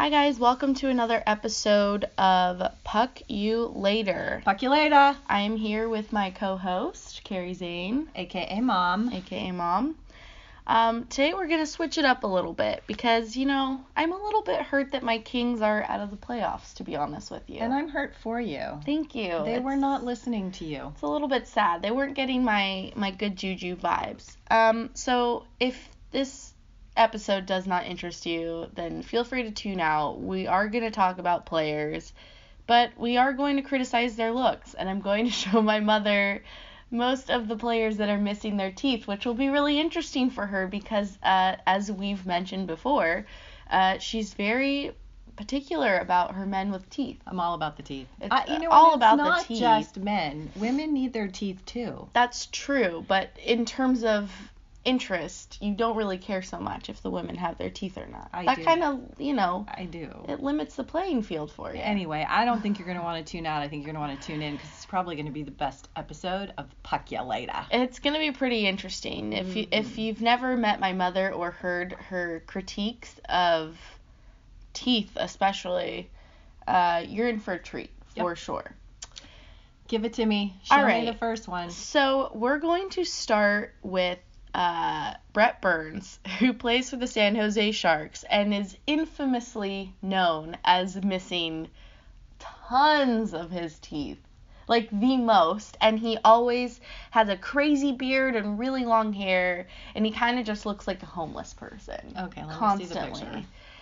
Hi guys, welcome to another episode of Puck You Later. Puck you later. I am here with my co-host, Carrie Zane, AKA Mom. aka Mom. Today we're going to switch it up a little bit because, I'm a little bit hurt that my Kings are out of the playoffs, to be honest with you. And I'm hurt for you. Thank you. They were not listening to you. It's a little bit sad. They weren't getting my good juju vibes. So if this episode does not interest you, then feel free to tune out. We are going to talk about players, but we are going to criticize their looks, and I'm going to show my mother most of the players that are missing their teeth, which will be really interesting for her because, as we've mentioned before, she's very particular about her men with teeth. I'm all about the teeth. It's all about the teeth. It's not just men. Women need their teeth too. That's true, but in terms of interest, you don't really care so much if the women have their teeth or not. I that do. kind of, I do. it limits the playing field for you. Anyway, I don't think you're going to want to tune out. I think you're going to want to tune in because it's probably going to be the best episode of Puck Ya Later. It's going to be pretty interesting. If you've never met my mother or heard her critiques of teeth especially, you're in for a treat for sure. Give it to me. Show All right. me the first one. So we're going to start with Brent Burns, who plays for the San Jose Sharks and is infamously known as missing tons of his teeth. Like the most. And he always has a crazy beard and really long hair, and he kind of just looks like a homeless person. Okay, let constantly. me see the picture.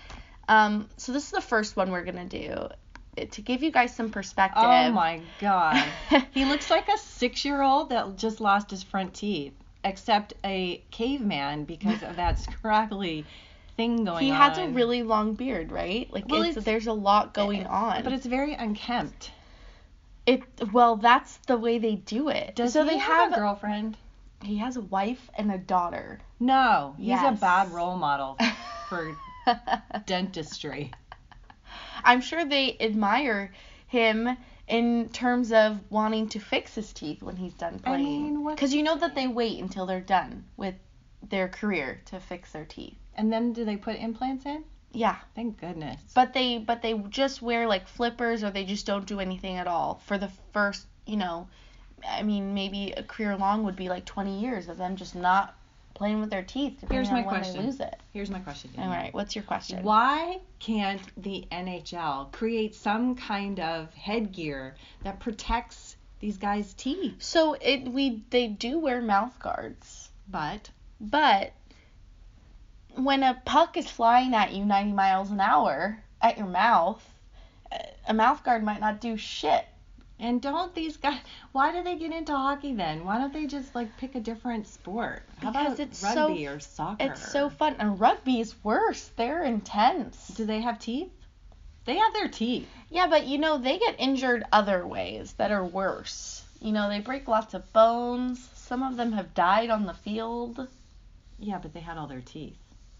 So this is the first one we're going to do. To give you guys some perspective. Oh my god. He looks like a 6-year-old that just lost his front teeth. Except a caveman because of that scraggly thing going on. He has a really long beard, right? Like, there's a lot going on. But it's very unkempt. Well, that's the way they do it. Does he have a girlfriend? He has a wife and a daughter. No, he's Yes. a bad role model for dentistry. I'm sure they admire him in terms of wanting to fix his teeth when he's done playing. Because you know that they wait until they're done with their career to fix their teeth. And then do they put implants in? Yeah. Thank goodness. But they just wear like flippers, or they just don't do anything at all for the first, maybe a career long would be like 20 years of them just not playing with their teeth. Here's my when question. They lose it. Here's my question. All right, what's your question? Why can't the NHL create some kind of headgear that protects these guys' teeth? So they do wear mouth guards, but when a puck is flying at you 90 miles an hour at your mouth, a mouth guard might not do shit. And don't these guys, why do they get into hockey then? Why don't they just pick a different sport? How about rugby or soccer? It's so fun. And rugby is worse. They're intense. Do they have teeth? They have their teeth. Yeah, but they get injured other ways that are worse. They break lots of bones. Some of them have died on the field. Yeah, but they had all their teeth.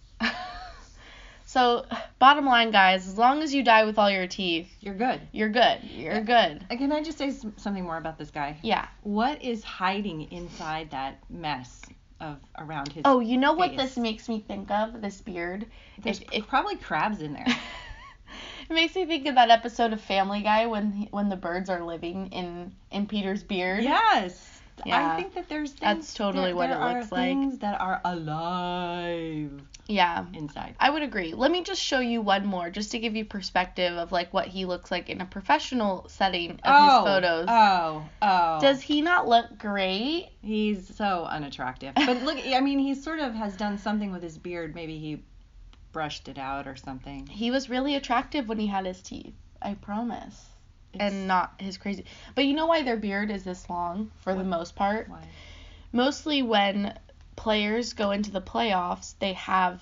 So, bottom line, guys, as long as you die with all your teeth, you're good. You're good. You're good. Can I just say something more about this guy? Yeah. What is hiding inside that mess around his Oh, you know face? what this makes me think of, this beard? There's probably crabs in there. It makes me think of that episode of Family Guy when the birds are living in Peter's beard. Yes. Yeah. I think that there's things. That's totally what it looks like. Things that are alive. Yeah. Inside. I would agree. Let me just show you one more, just to give you perspective of what he looks like in a professional setting of his photos. Oh. Does he not look great? He's so unattractive. But look, he sort of has done something with his beard. Maybe he brushed it out or something. He was really attractive when he had his teeth. I promise. And not his crazy. But you know why their beard is this long for the most part? Why? Mostly when players go into the playoffs, they have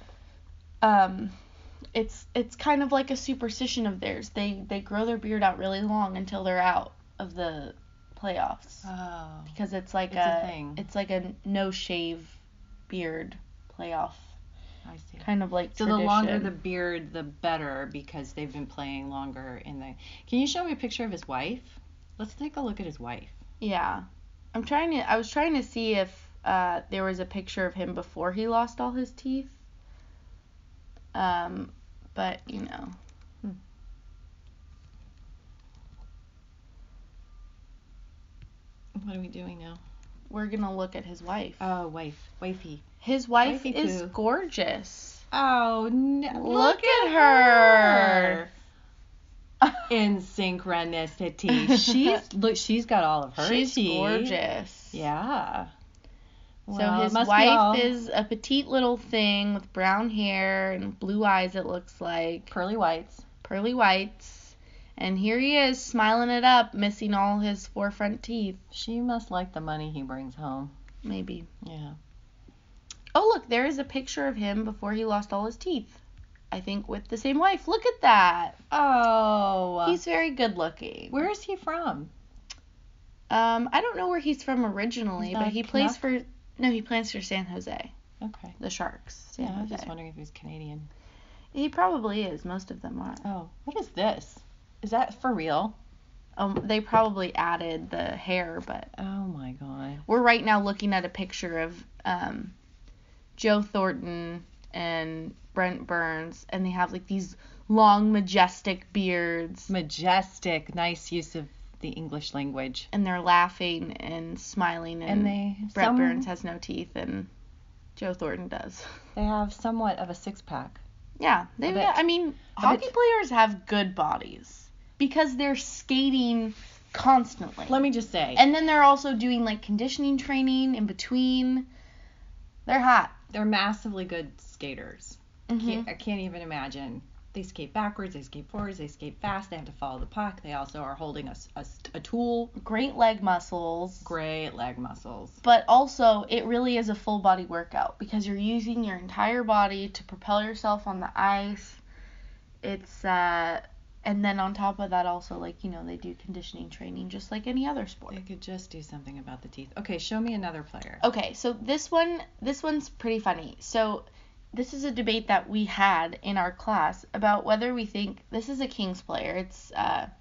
it's kind of like a superstition of theirs. They grow their beard out really long until they're out of the playoffs. Oh. Because it's a thing. It's like a no shave beard playoff. I see. Kind of like so tradition. The longer the beard, the better, because they've been playing longer in the. Can you show me a picture of his wife? Let's take a look at his wife. Yeah, I was trying to see if there was a picture of him before he lost all his teeth. But, you know. What are we doing now? We're going to look at his wife. Oh, wifey. His wife Wifey is poo. gorgeous. Oh, no. Look at her. In synchronicity. She's got all of her She's teeth. Gorgeous. Yeah. So Well, his wife is a petite little thing with brown hair and blue eyes, it looks like. pearly whites. Pearly whites. And here he is, smiling it up, missing all his 4 front teeth. She must like the money he brings home. Maybe. Yeah. Oh, look, there is a picture of him before he lost all his teeth. I think with the same wife. Look at that. Oh. He's very good looking. Where is he from? I don't know where he's from originally, He's but not he a plays Canuck? he plays for San Jose. Okay. The Sharks. San Yeah, I was Jose. just wondering if he was Canadian. He probably is. Most of them are. Oh, what is this? Is that for real? They probably added the hair, but Oh my god. we're right now looking at a picture of Joe Thornton and Brent Burns, and they have like these long, majestic beards, Majestic. Nice use of the English language. and they're laughing and smiling, And they Brent Burns has no teeth, and Joe Thornton does. they have somewhat of a six-pack. Yeah, A bit. I mean, A hockey bit. players have good bodies because they're skating constantly. Let me just say, And then they're also doing like conditioning training in between. They're hot. they're massively good skaters. Mhm. I can't even imagine. They skate backwards, they skate forwards, they skate fast, they have to follow the puck. They also are holding a tool. Great leg muscles. Great leg muscles. But also, it really is a full body workout because you're using your entire body to propel yourself on the ice. It's and then on top of that, also like they do conditioning training just like any other sport. They could just do something about the teeth. Okay, show me another player. Okay, so this one's pretty funny. So this is a debate that we had in our class about whether we think this is a Kings player. It's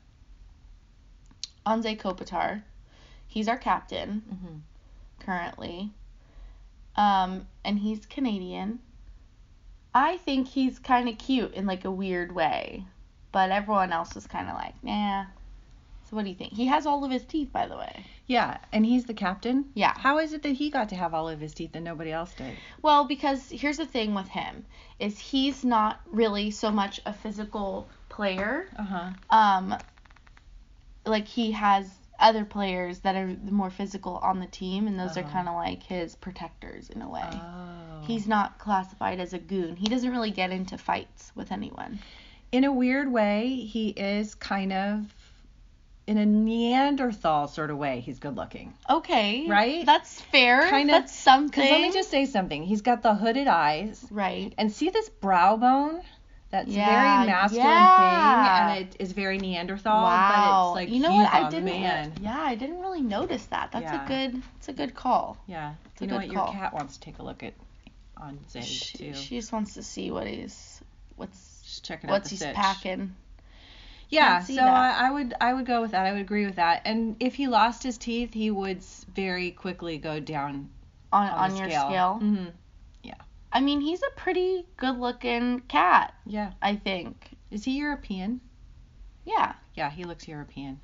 Anze Kopitar. He's our captain currently. And he's Canadian. I think he's kind of cute in like a weird way, but everyone else is kind of like, nah. So what do you think? He has all of his teeth, by the way. Yeah, and he's the captain? Yeah. How is it that he got to have all of his teeth and nobody else did? Well, because here's the thing with him is he's not really so much a physical player. Uh-huh. Like he has other players that are more physical on the team, and those are kind of like his protectors in a way. Oh. He's not classified as a goon. He doesn't really get into fights with anyone. In a weird way, he is kind of, in a Neanderthal sort of way, he's good looking. Okay. Right? That's fair. Kind of- That's something. Because let me just say something. He's got the hooded eyes. Right. And see this brow bone? That's Yeah, very masculine yeah. thing, and it is very Neanderthal, Wow. but it's like you know he's what? I a didn't. man. Yeah, I didn't really notice that. That's Yeah. It's a good call. Yeah. It's You a know good what? Your call. cat wants to take a look at on Zay too. She just wants to see what's Just checking out the he's stitch. packing. Yeah, Can't see so that. I would go with that. I would agree with that. And if he lost his teeth, he would very quickly go down On the your scale. scale. Mm-hmm. I mean, he's a pretty good-looking cat. Yeah. I think. Is he European? Yeah. Yeah, he looks European.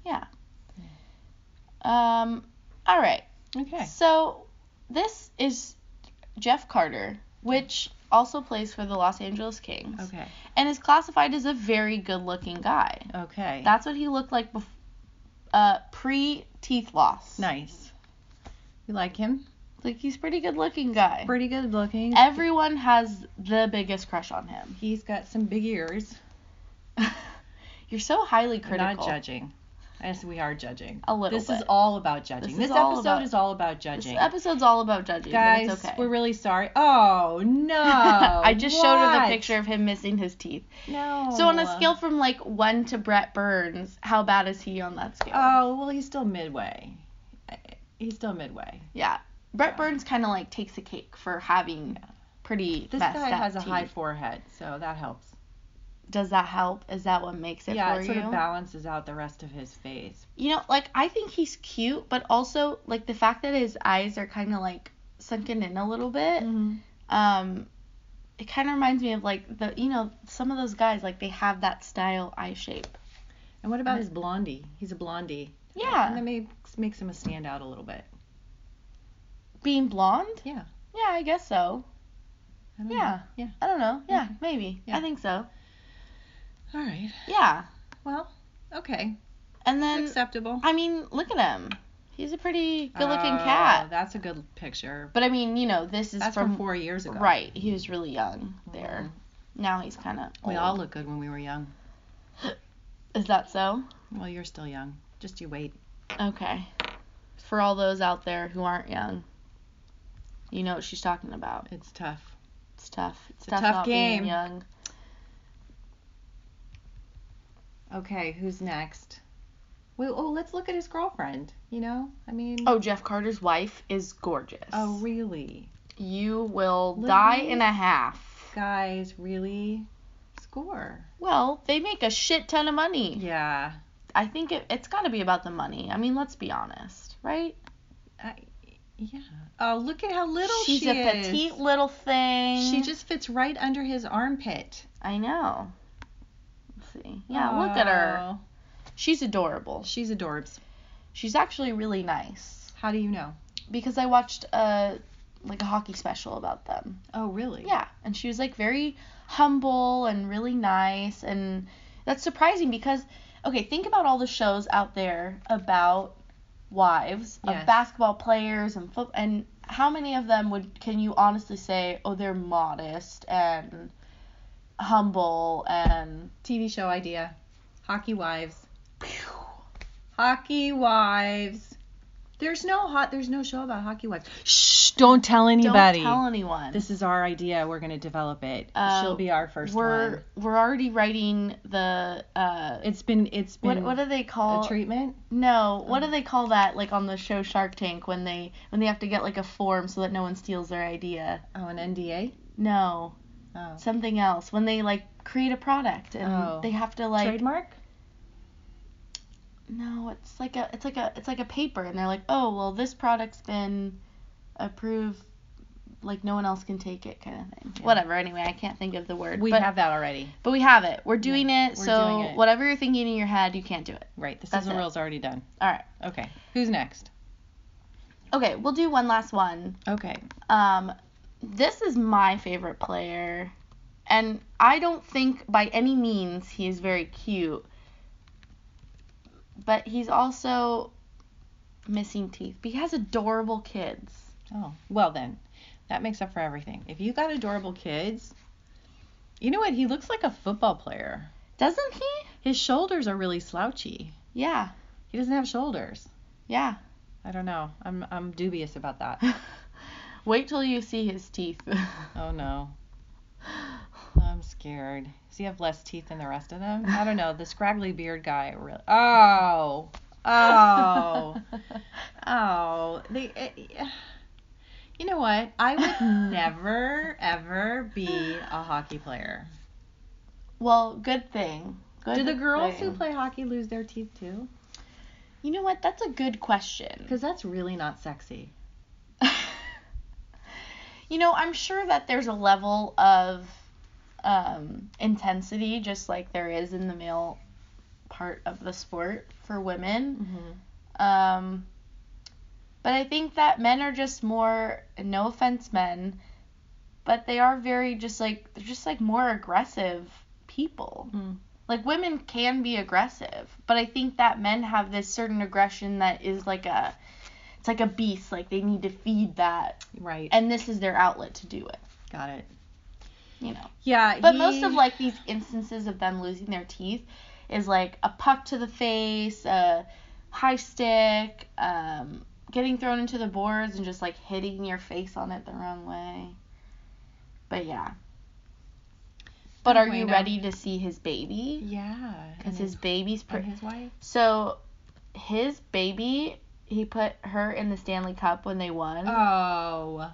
All right. Okay. So this is Jeff Carter, which also plays for the Los Angeles Kings, Okay. and is classified as a very good-looking guy. Okay. That's what he looked like pre-teeth loss. nice. You like him? Like, he's a pretty good-looking guy. Pretty good looking. Everyone has the biggest crush on him. He's got some big ears. You're so highly We're critical. not judging. Yes, we are judging. A little This bit. is all about judging. This This is all episode about- is all about This judging. episode's all about judging, Guys, but it's okay. we're really sorry. Oh, no. I just showed her the What? picture of him missing his teeth. No. So on a scale from like 1 to Brett Burns, how bad is he on that scale? Oh, well, he's still midway. He's still midway. Yeah. Brett Yeah. Burns kind of like takes a cake for having pretty This messed guy up has a teeth. high forehead, so that helps. Does that help? Is that what makes it Yeah, for it you? sort of balances out the rest of his face. You know, like, I think he's cute, but also, like, the fact that his eyes are kind of, like, sunken in a little bit, Mm-hmm. it kind of reminds me of like some of those guys, like they have that style eye shape. And what about his blondie? He's a blondie. Yeah. And that makes him stand out a little bit. Being blonde? Yeah. Yeah, I guess so. I don't know. Yeah. Yeah. I don't know. Yeah, Okay. maybe. Yeah. I think so. All right. Yeah. Well, okay. And then, Acceptable. I mean, look at him. He's a pretty good-looking cat. That's a good picture. But I mean, this is That's from 4 years ago. Right. He was really young there. Mhm. Now he's kind of old. We all look good when we were young. Is that so? Well, you're still young. Just you wait. Okay. For all those out there who aren't young, you know what she's talking about. It's tough. It's tough. It's a tough not being game. young. Okay, who's next? Let's look at his girlfriend. I mean. Oh, Jeff Carter's wife is gorgeous. Oh, really? You will Look, die these in a half. Guys really score. Well, they make a shit ton of money. Yeah. I think it's got to be about the money. I mean, let's be honest, right? Yeah. Oh, look at how little she is. She's a petite little thing. She just fits right under his armpit. I know. Let's see. Yeah, look at her. Oh. She's adorable. She's adorbs. She's actually really nice. How do you know? Because I watched a hockey special about them. Oh, really? Yeah, and she was like very humble and really nice, and that's surprising because okay, think about all the shows out there about wives Yes. of basketball players and how many of them can you honestly say, oh, they're modest and humble and TV show idea. Hockey wives. Hockey wives. There's no show about hockey wives. Shh, don't tell anybody. don't tell anyone. This is our idea. We're going to develop it. She'll be our first one. We're already writing the It's been what do they call a treatment? No, what do they call that like on the show Shark Tank when they have to get like a form so that no one steals their idea? Oh, an NDA? No. Oh. Something else. When they like create a product and they have to like Trademark? No, it's like a paper and they're like, "Oh, well this product's been approved like no one else can take it," kind of thing. Yeah. Whatever. Anyway, I can't think of the word. We have that already. But we have it. We're doing it. we're So doing it. whatever you're thinking in your head, you can't do it. Right. The That's sizzle it. reel's already done. All right. Okay. Who's next? Okay, we'll do one last one. Okay. This is my favorite player, and I don't think by any means he is very cute, but he's also missing teeth. But he has adorable kids. Oh, well then, that makes up for everything. If you got adorable kids, you know what? He looks like a football player. Doesn't he? His shoulders are really slouchy. Yeah. He doesn't have shoulders. Yeah. I don't know. I'm dubious about that. Wait till you see his teeth. Oh no. I'm scared. Does he have less teeth than the rest of them? I don't know. The scraggly beard guy really. Oh. You know what? I would never ever be a hockey player. Well, good thing. Do the girls who play hockey lose their teeth too? You know what? That's a good question. Because that's really not sexy. I'm sure that there's a level of intensity, just like there is in the male part of the sport for women. Mm-hmm. But I think that men are just more, no offense men, but they are they're just more aggressive people. Mm. Like women can be aggressive, but I think that men have this certain aggression that is it's like a beast, like they need to feed that. Right. And this is their outlet to do it. Got it. Yeah. But most of like these instances of them losing their teeth is like a puck to the face, a high stick, getting thrown into the boards and just like hitting your face on it the wrong way. But yeah. But are you ready to see his baby? Yeah. Because his baby's and his wife? So his baby, he put her in the Stanley Cup when they won. Oh.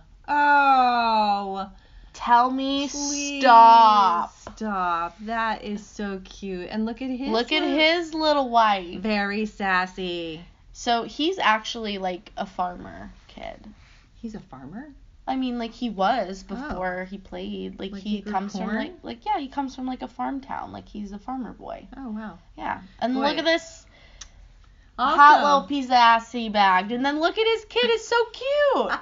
Tell me Please stop. Stop. That is so cute. And look at his little wife. Very sassy. So he's actually like a farmer kid. He's a farmer? I mean, like, he was before he played. Like he grew comes from, corn? yeah, he comes from, like, a farm town. Like, he's a farmer boy. Oh, wow. Yeah. And Boy. look at this Also, hot little piece of ass he bagged. And then look at his kid. It's so cute.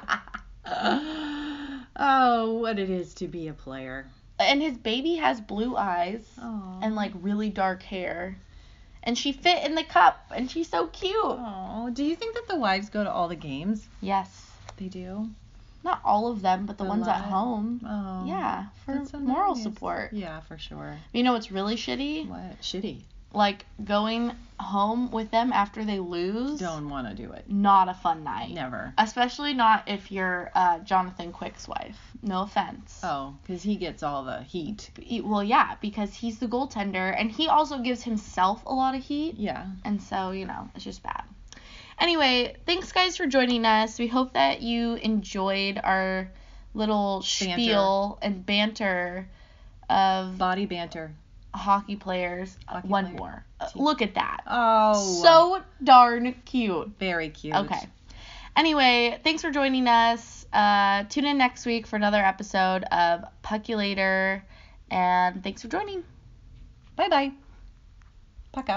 oh, what it is to be a player. And his baby has blue eyes Oh. and, like, really dark hair. And she fit in the cup. And she's so cute. Oh, do you think that the wives go to all the games? Yes. They do? Not all of them, but the ones at lot? home. Oh. Yeah, for That's so moral nice. support. Yeah, for sure. You know what's really shitty? What? Shitty. Like, going home with them after they lose. Don't want to do it. Not a fun night. Never. Especially not if you're Jonathan Quick's wife. No offense. Oh, because he gets all the heat. Well, yeah, because he's the goaltender, and he also gives himself a lot of heat. Yeah. And so, it's just bad. Anyway, thanks, guys, for joining us. We hope that you enjoyed our little spiel and banter of Body banter. hockey players. One player. more. Look at that. Oh. So darn cute. Very cute. Okay. Anyway, thanks for joining us. Tune in next week for another episode of Puckulator. And thanks for joining. Bye-bye.